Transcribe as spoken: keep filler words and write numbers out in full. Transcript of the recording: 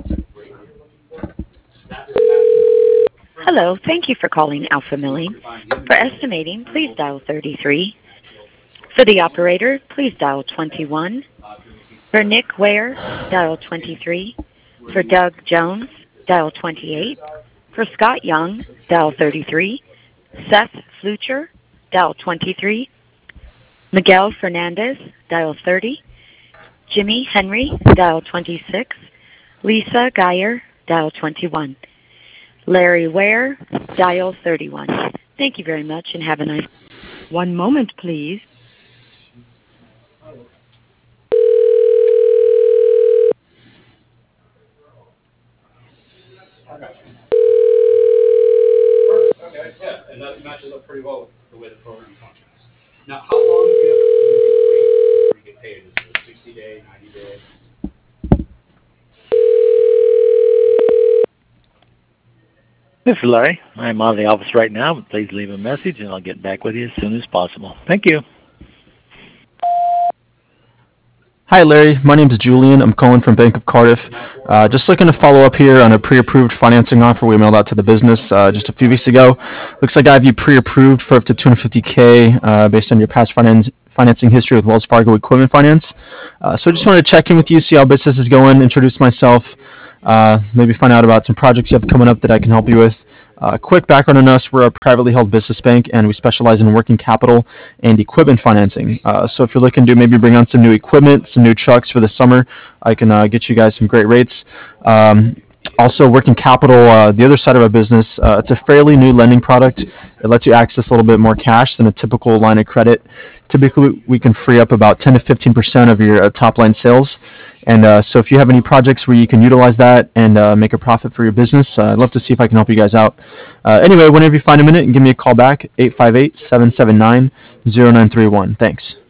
Hello, thank you for calling Alpha Milling. For estimating, please dial thirty-three. For the operator, please dial twenty-one. For Nick Ware, dial twenty-three. For Doug Jones, dial twenty-eight. For Scott Young, dial thirty-three. Seth Flucher, dial twenty-three. Miguel Fernandez, dial thirty. Jimmy Henry, dial twenty-six. Lisa Geyer, dial twenty-one. Larry Ware, dial thirty-one. Thank you very much and have a nice One moment, please. Okay, yeah, and that matches up pretty well with the way the program functions. Now, how long do you have to before you get paid? Is it a sixty day, ninety day? This is Larry. I'm out of the office right now, but please leave a message and I'll get back with you as soon as possible. Thank you. Hi, Larry. My name is Julian. I'm calling from Bank of Cardiff. Uh, just looking to follow up here on a pre-approved financing offer we mailed out to the business uh, just a few weeks ago. Looks like I have you pre-approved for up to two hundred fifty K uh, based on your past finance, financing history with Wells Fargo Equipment Finance. Uh, so I just wanted to check in with you, see how business is going, introduce myself, uh, maybe find out about some projects you have coming up that I can help you with. Uh, quick background on us, we're a privately held business bank and we specialize in working capital and equipment financing. Uh, so if you're looking to maybe bring on some new equipment, some new trucks for the summer, I can uh, get you guys some great rates. Um, also, working capital, uh, the other side of our business, uh, it's a fairly new lending product. It lets you access a little bit more cash than a typical line of credit. Typically, we can free up about ten to fifteen percent of your uh, top line sales. And uh, so if you have any projects where you can utilize that and uh, make a profit for your business, uh, I'd love to see if I can help you guys out. Uh, anyway, whenever you find a minute, give me a call back, eight five eight, seven seven nine, zero nine three one. Thanks.